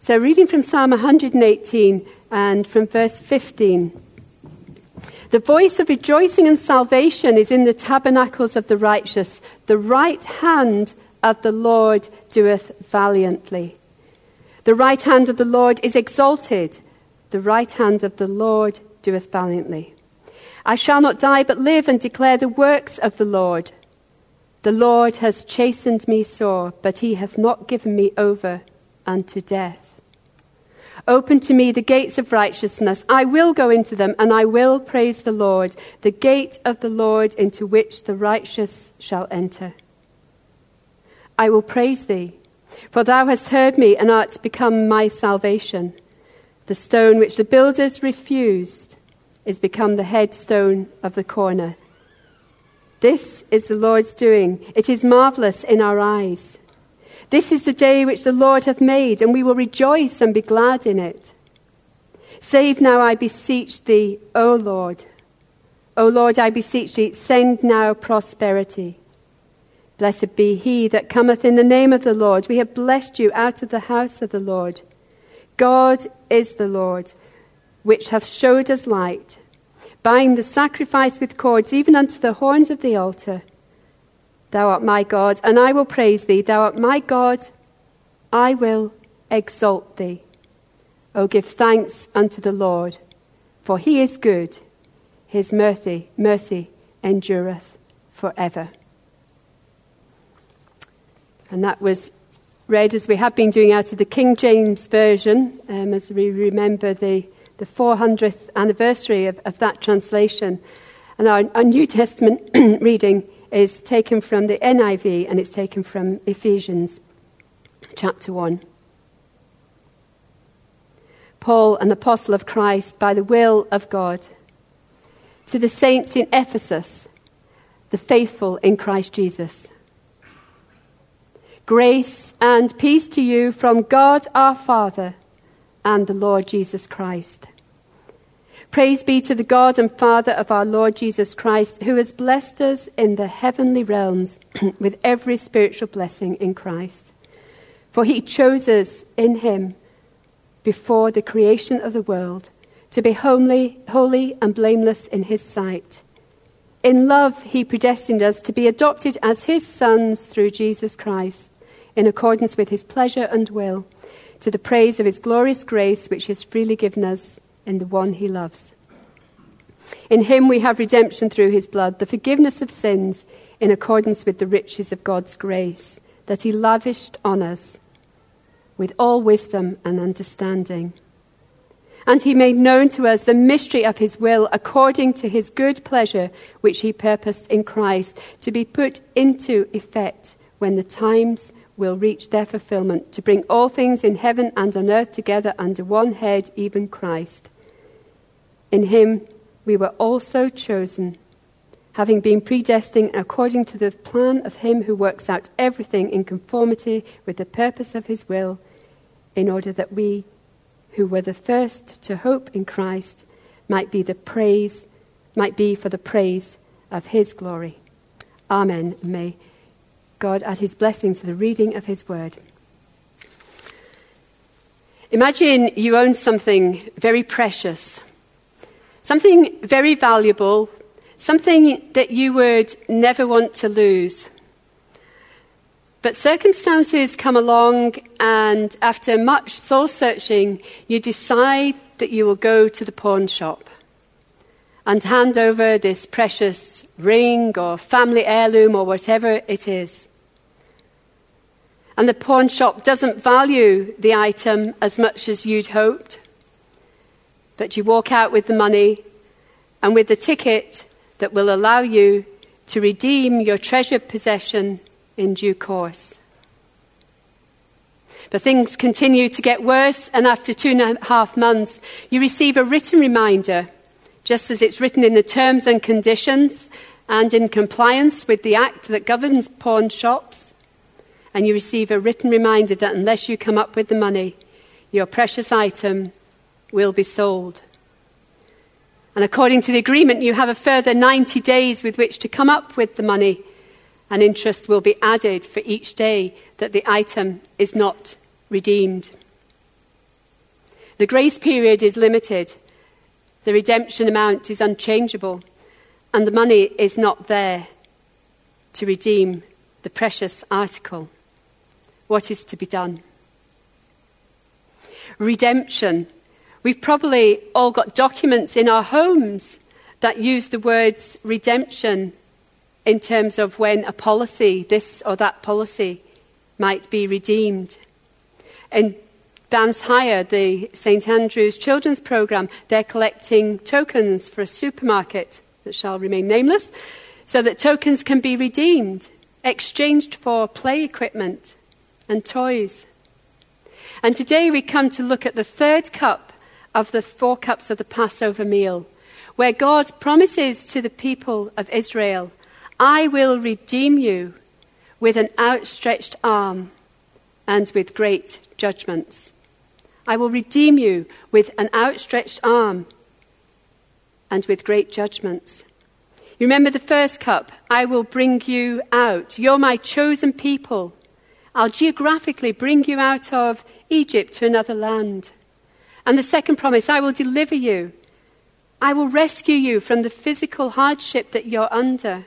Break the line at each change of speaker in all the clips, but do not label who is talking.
So reading from Psalm 118 and from verse 15. The voice of rejoicing and salvation is in the tabernacles of the righteous. The right hand of the Lord doeth valiantly. The right hand of the Lord is exalted. The right hand of the Lord doeth valiantly. I shall not die but live and declare the works of the Lord. The Lord has chastened me sore, but he hath not given me over unto death. Open to me the gates of righteousness. I will go into them, and I will praise the Lord, the gate of the Lord into which the righteous shall enter. I will praise thee, for thou hast heard me and art become my salvation. The stone which the builders refused is become the headstone of the corner. This is the Lord's doing. It is marvelous in our eyes. This is the day which the Lord hath made, and we will rejoice and be glad in it. Save now, I beseech thee, O Lord. O Lord, I beseech thee, send now prosperity. Blessed be he that cometh in the name of the Lord. We have blessed you out of the house of the Lord. God is the Lord, which hath showed us light. Bind the sacrifice with cords, even unto the horns of the altar. Thou art my God, and I will praise thee. Thou art my God, I will exalt thee. O give thanks unto the Lord, for he is good. His mercy endureth forever. And that was read, as we have been doing, out of the King James Version, as we remember the 400th anniversary of that translation. And our New Testament reading is taken from the NIV, and it's taken from Ephesians chapter 1. Paul, an apostle of Christ, by the will of God, to the saints in Ephesus, the faithful in Christ Jesus. Grace and peace to you from God our Father and the Lord Jesus Christ. Praise be to the God and Father of our Lord Jesus Christ, who has blessed us in the heavenly realms with every spiritual blessing in Christ. For he chose us in him before the creation of the world to be holy and blameless in his sight. In love he predestined us to be adopted as his sons through Jesus Christ, in accordance with his pleasure and will, to the praise of his glorious grace which he has freely given us in the one he loves. In him we have redemption through his blood, the forgiveness of sins, in accordance with the riches of God's grace, that he lavished on us with all wisdom and understanding. And he made known to us the mystery of his will, according to his good pleasure, which he purposed in Christ, to be put into effect when the times will reach their fulfillment, to bring all things in heaven and on earth together under one head, even Christ. In him we were also chosen, having been predestined according to the plan of him who works out everything in conformity with the purpose of his will, in order that we, who were the first to hope in Christ, might be for the praise of his glory. Amen. May God add his blessing to the reading of his word. Imagine you own something very precious, something very valuable, something that you would never want to lose. But circumstances come along, and after much soul-searching, you decide that you will go to the pawn shop and hand over this precious ring or family heirloom or whatever it is. And the pawn shop doesn't value the item as much as you'd hoped. But you walk out with the money and with the ticket that will allow you to redeem your treasured possession in due course. But things continue to get worse, and after 2.5 months, you receive a written reminder, just as it's written in the terms and conditions and in compliance with the act that governs pawn shops. And you receive a written reminder that unless you come up with the money, your precious item will be sold. And according to the agreement, you have a further 90 days with which to come up with the money, and interest will be added for each day that the item is not redeemed. The grace period is limited. The redemption amount is unchangeable. And the money is not there to redeem the precious article. What is to be done? Redemption. We've probably all got documents in our homes that use the words redemption in terms of when a policy, this or that policy, might be redeemed. In Banshire, the St Andrew's Children's Programme, they're collecting tokens for a supermarket that shall remain nameless, so that tokens can be redeemed, exchanged for play equipment and toys. And today we come to look at the third cup of the 4 cups of the Passover meal, where God promises to the people of Israel, I will redeem you with an outstretched arm and with great judgments. I will redeem you with an outstretched arm and with great judgments. You remember the first cup, I will bring you out. You're my chosen people. I'll geographically bring you out of Egypt to another land. And the second promise, I will deliver you. I will rescue you from the physical hardship that you're under.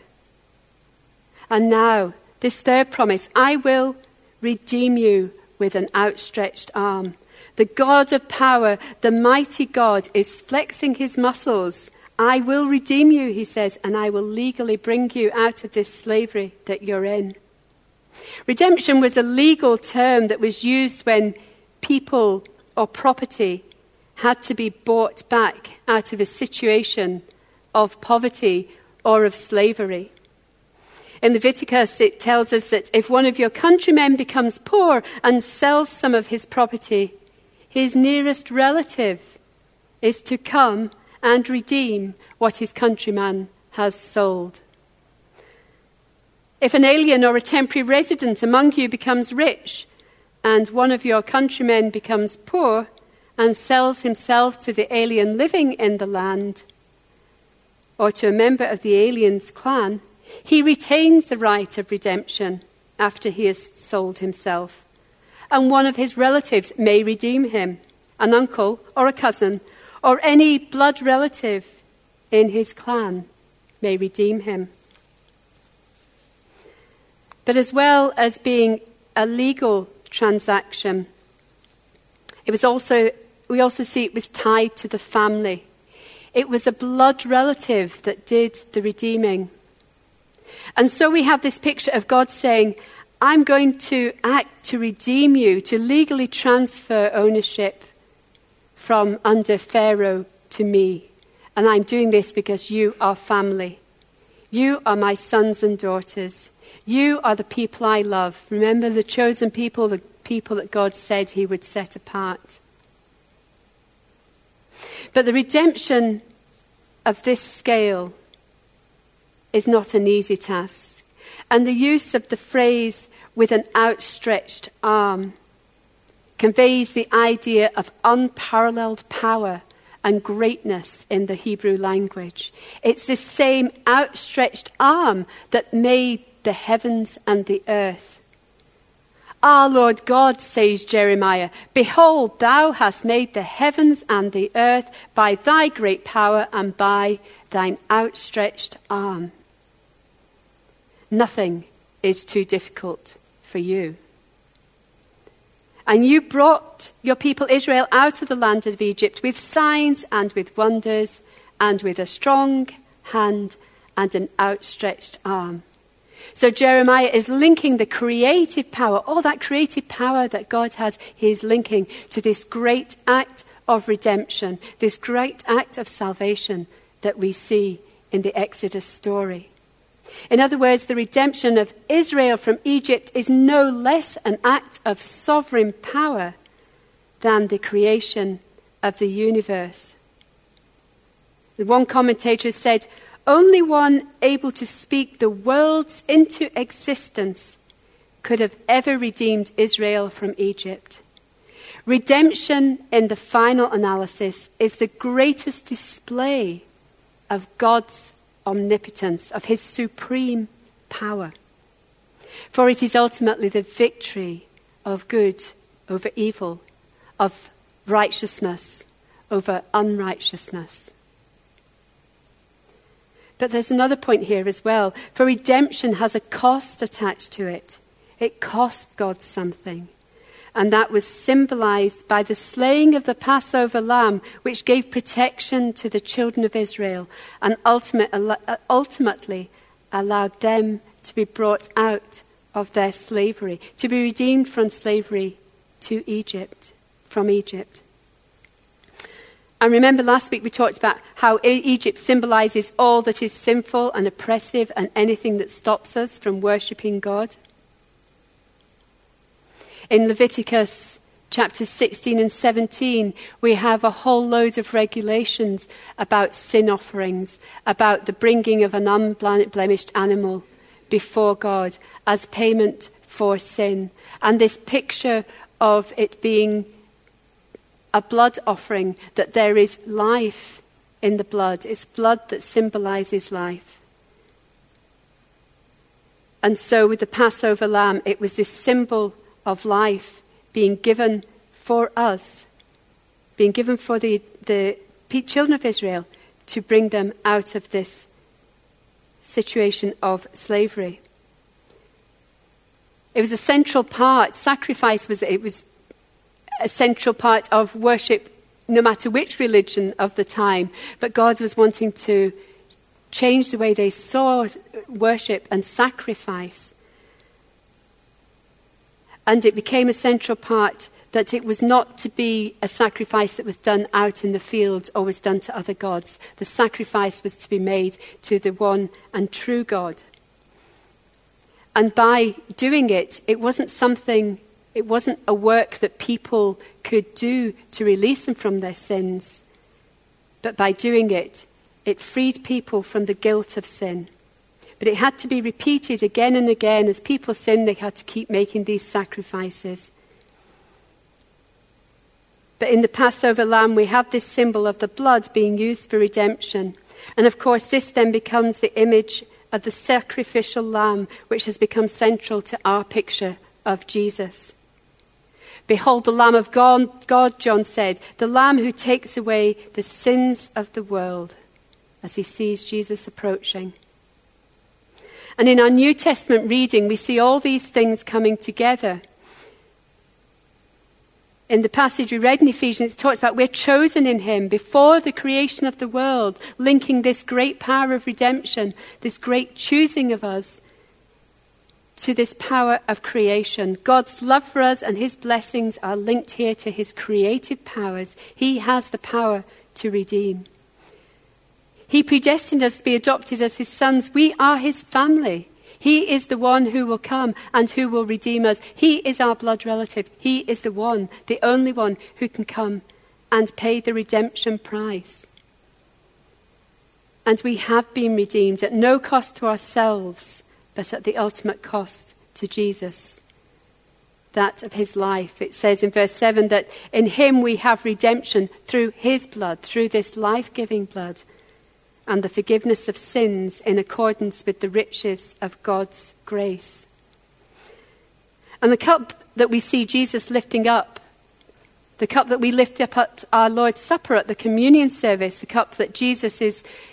And now, this third promise, I will redeem you with an outstretched arm. The God of power, the mighty God, is flexing his muscles. I will redeem you, he says, and I will legally bring you out of this slavery that you're in. Redemption was a legal term that was used when people or property had to be bought back out of a situation of poverty or of slavery. In Leviticus, it tells us that if one of your countrymen becomes poor and sells some of his property, his nearest relative is to come and redeem what his countryman has sold. If an alien or a temporary resident among you becomes rich and one of your countrymen becomes poor and sells himself to the alien living in the land or to a member of the alien's clan, he retains the right of redemption after he has sold himself. And one of his relatives may redeem him, an uncle or a cousin or any blood relative in his clan may redeem him. But as well as being a legal transaction, we also see it was tied to the family. It was a blood relative that did the redeeming. And so we have this picture of God saying, I'm going to act to redeem you, to legally transfer ownership from under Pharaoh to me. And I'm doing this because you are family. You are my sons and daughters. You are the people I love. Remember the chosen people, the people that God said he would set apart. But the redemption of this scale is not an easy task. And the use of the phrase with an outstretched arm conveys the idea of unparalleled power and greatness in the Hebrew language. It's this same outstretched arm that made the heavens and the earth. Ah, Lord God, says Jeremiah, behold, thou hast made the heavens and the earth by thy great power and by thine outstretched arm. Nothing is too difficult for you. And you brought your people Israel out of the land of Egypt with signs and with wonders and with a strong hand and an outstretched arm. So Jeremiah is linking the creative power, all that creative power that God has, he is linking to this great act of redemption, this great act of salvation that we see in the Exodus story. In other words, the redemption of Israel from Egypt is no less an act of sovereign power than the creation of the universe. One commentator has said, only one able to speak the worlds into existence could have ever redeemed Israel from Egypt. Redemption, in the final analysis, is the greatest display of God's omnipotence, of his supreme power. For it is ultimately the victory of good over evil, of righteousness over unrighteousness. But there's another point here as well. For redemption has a cost attached to it. It cost God something. And that was symbolized by the slaying of the Passover lamb, which gave protection to the children of Israel and ultimately allowed them to be brought out of their slavery, to be redeemed from slavery to Egypt, from Egypt. And remember last week we talked about how Egypt symbolizes all that is sinful and oppressive and anything that stops us from worshipping God. In Leviticus chapter 16 and 17, we have a whole load of regulations about sin offerings, about the bringing of an unblemished animal before God as payment for sin. And this picture of it being a blood offering, that there is life in the blood. It's blood that symbolizes life. And so with the Passover lamb, it was this symbol of life being given for us, being given for the children of Israel to bring them out of this situation of slavery. It was a central part. Sacrifice was a central part of worship, no matter which religion of the time. But God was wanting to change the way they saw worship and sacrifice. And it became a central part that it was not to be a sacrifice that was done out in the field or was done to other gods. The sacrifice was to be made to the one and true God. And by doing it, it wasn't a work that people could do to release them from their sins. But by doing it, it freed people from the guilt of sin. But it had to be repeated again and again. As people sinned, they had to keep making these sacrifices. But in the Passover lamb, we have this symbol of the blood being used for redemption. And of course, this then becomes the image of the sacrificial lamb, which has become central to our picture of Jesus. Behold the Lamb of God, John said, the Lamb who takes away the sins of the world, as he sees Jesus approaching. And in our New Testament reading, we see all these things coming together. In the passage we read in Ephesians, it talks about we're chosen in him before the creation of the world, linking this great power of redemption, this great choosing of us, to this power of creation. God's love for us and his blessings are linked here to his creative powers. He has the power to redeem. He predestined us to be adopted as his sons. We are his family. He is the one who will come and who will redeem us. He is our blood relative. He is the one, the only one who can come and pay the redemption price. And we have been redeemed at no cost to ourselves, but at the ultimate cost to Jesus, that of his life. It says in verse 7 that in him we have redemption through his blood, through this life-giving blood, and the forgiveness of sins in accordance with the riches of God's grace. And the cup that we see Jesus lifting up, the cup that we lift up at our Lord's Supper at the communion service, the cup that Jesus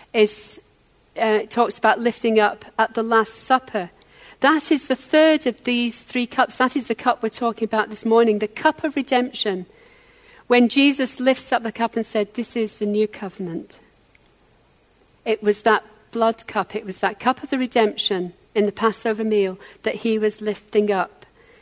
talks about lifting up at the Last Supper, that is the third of these three cups. That is the cup we're talking about this morning, the cup of redemption. When Jesus lifts up the cup and said, "This is the new covenant." It was that blood cup, it was that cup of the redemption in the Passover meal that he was lifting up.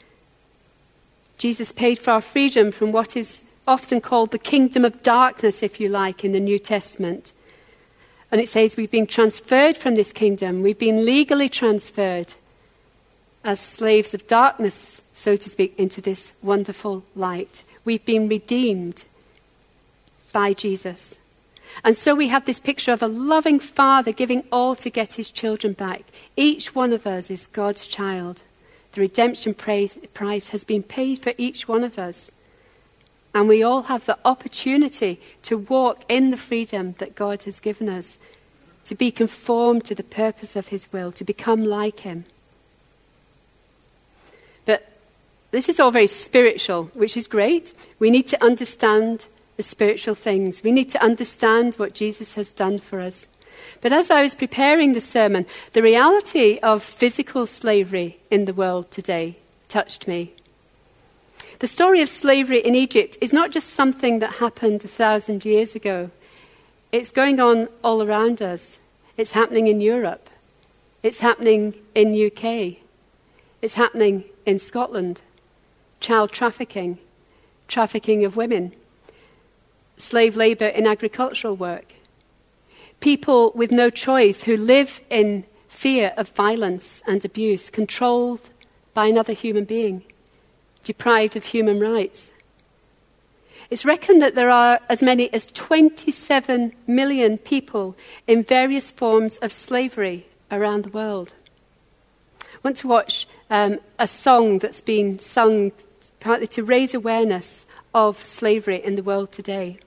Jesus paid for our freedom from what is often called the kingdom of darkness, if you like, in the New Testament. And it says we've been transferred from this kingdom. We've been legally transferred as slaves of darkness, so to speak, into this wonderful light. We've been redeemed by Jesus. And so we have this picture of a loving father giving all to get his children back. Each one of us is God's child. The redemption price has been paid for each one of us. And we all have the opportunity to walk in the freedom that God has given us, to be conformed to the purpose of his will, to become like him. But This is all very spiritual, which is great. We need to understand the spiritual things. We need to understand what Jesus has done for us. But as I was preparing the sermon, the reality of physical slavery in the world today touched me. The story of slavery in Egypt is not just something that happened 1,000 years ago. It's going on all around us. It's happening in Europe. It's happening in UK. It's happening in Scotland. Child trafficking, trafficking of women, slave labour in agricultural work. People with no choice who live in fear of violence and abuse, controlled by another human being, deprived of human rights. It's reckoned that there are as many as 27 million people in various forms of slavery around the world. I want to watch a song that's been sung partly to raise awareness of slavery in the world today.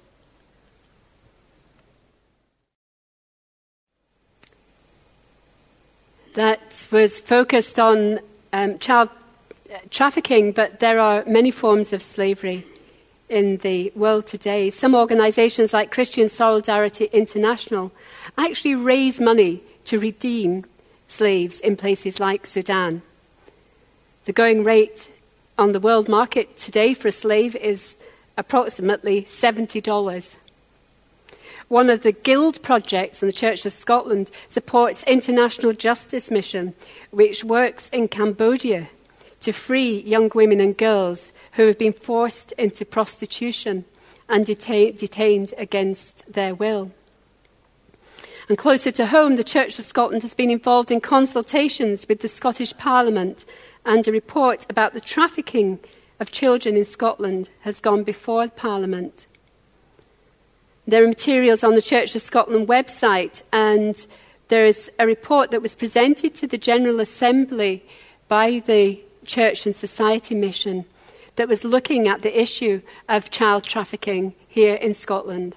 That was focused on child trafficking, but there are many forms of slavery in the world today. Some organisations like Christian Solidarity International actually raise money to redeem slaves in places like Sudan. The going rate on the world market today for a slave is approximately $70. One of the Guild projects in the Church of Scotland supports International Justice Mission, which works in Cambodia to free young women and girls who have been forced into prostitution and detained against their will. And closer to home, the Church of Scotland has been involved in consultations with the Scottish Parliament, and a report about the trafficking of children in Scotland has gone before Parliament. There are materials on the Church of Scotland website, and there is a report that was presented to the General Assembly by the Church and Society Mission that was looking at the issue of child trafficking here in Scotland.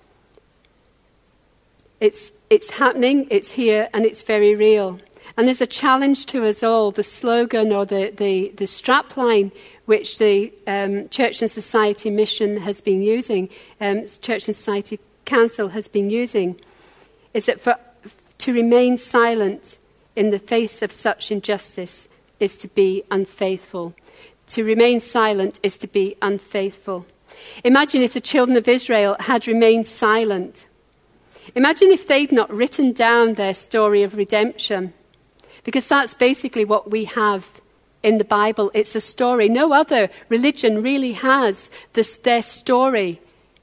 It's happening, it's here, and it's very real. And there's a challenge to us all. The slogan or the strapline which the Church and Society Mission has been using, Church and Society Council has been using, is that to remain silent in the face of such injustice is to be unfaithful. To remain silent is to be unfaithful. Imagine if the children of Israel had remained silent. Imagine if they'd not written down their story of redemption, because that's basically what we have in the Bible. It's a story. No other religion really has their story,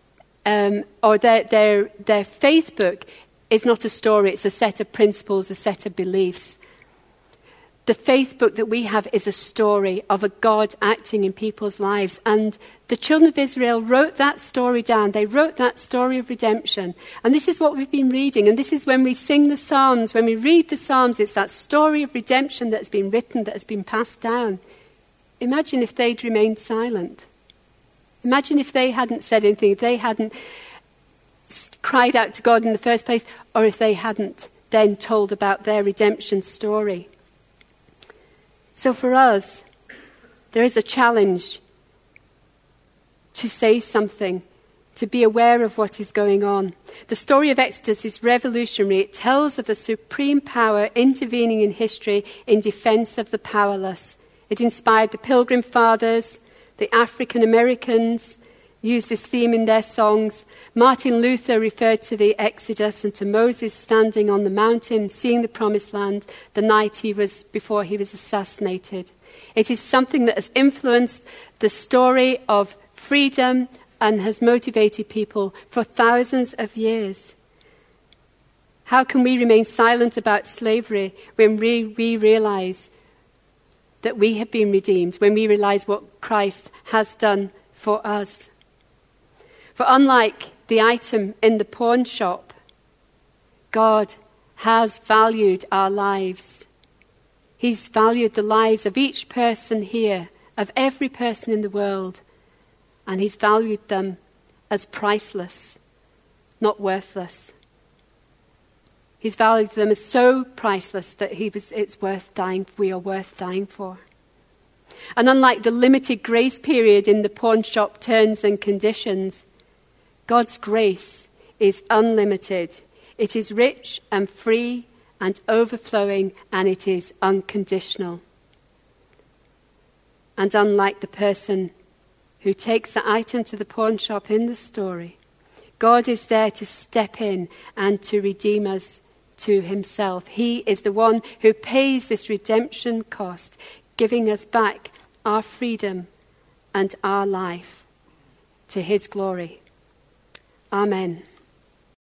or their faith book is not a story. It's a set of principles, a set of beliefs. The faith book that we have is a story of a God acting in people's lives. And the children of Israel wrote that story down. They wrote that story of redemption. And this is what we've been reading. And this is when we sing the Psalms, when we read the Psalms, it's that story of redemption that's been written, that has been passed down. Imagine if they'd remained silent. Imagine if they hadn't said anything, if they hadn't cried out to God in the first place, or if they hadn't then told about their redemption story. So for us, there is a challenge to say something, to be aware of what is going on. The story of Exodus is revolutionary. It tells of the supreme power intervening in history in defense of the powerless. It inspired the Pilgrim Fathers, the African Americans used this theme in their songs. Martin Luther referred to the Exodus and to Moses standing on the mountain, seeing the promised land the night before he was assassinated. It is something that has influenced the story of freedom and has motivated people for thousands of years. How can we remain silent about slavery when we realize that we have been redeemed, when we realize what Christ has done for us? For unlike the item in the pawn shop, God has valued our lives. He's valued the lives of each person here, of every person in the world, and he's valued them as priceless, not worthless. He's valued them as so priceless that it's worth dying. We are worth dying for. And unlike the limited grace period in the pawn shop terms and conditions, God's grace is unlimited. It is rich and free and overflowing, and it is unconditional. And unlike the person who takes the item to the pawn shop in the story, God is there to step in and to redeem us to himself. He is the one who pays this redemption cost, giving us back our freedom and our life to his glory. Amen.